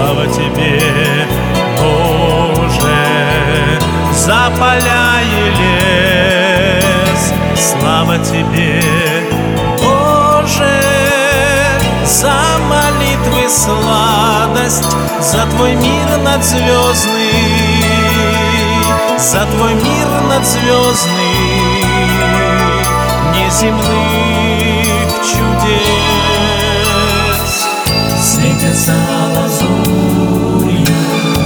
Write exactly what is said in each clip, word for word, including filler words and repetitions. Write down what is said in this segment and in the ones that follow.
слава Тебе, Боже, за поля и лес. Слава Тебе, Боже, за молитвы сладость, за Твой мир надзвездный, за Твой мир надзвездный, неземных чудес. Светятся лазурью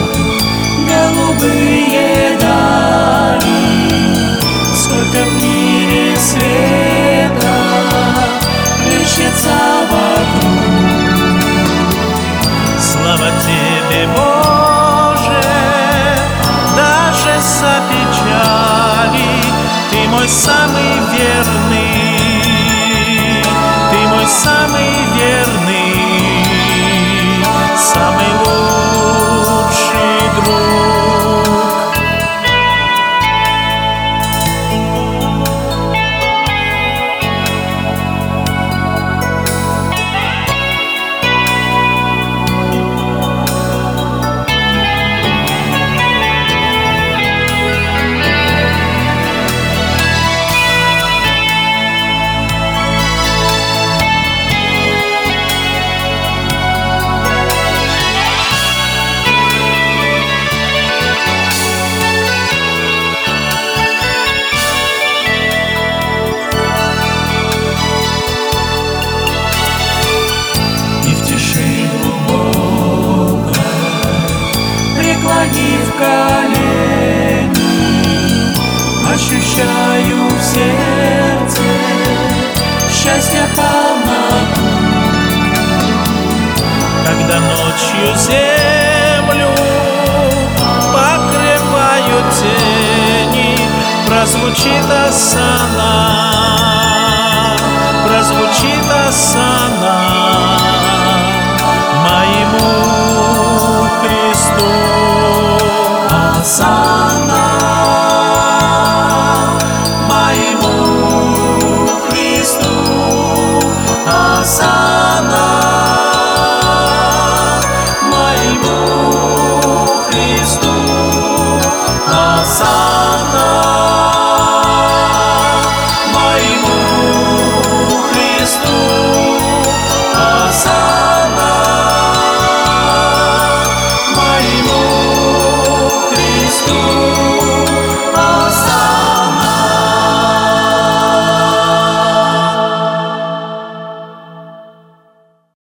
голубые дали, сколько в мире света плещется вокруг. Слава Тебе, Боже, даже за печали Ты мой самый верный, Ты мой самый верный, самый лучший друг. Преклонив колени, ощущаю в сердце счастье полноту. Когда ночью землю покрывают тени, прозвучит осанна, прозвучит осанна моему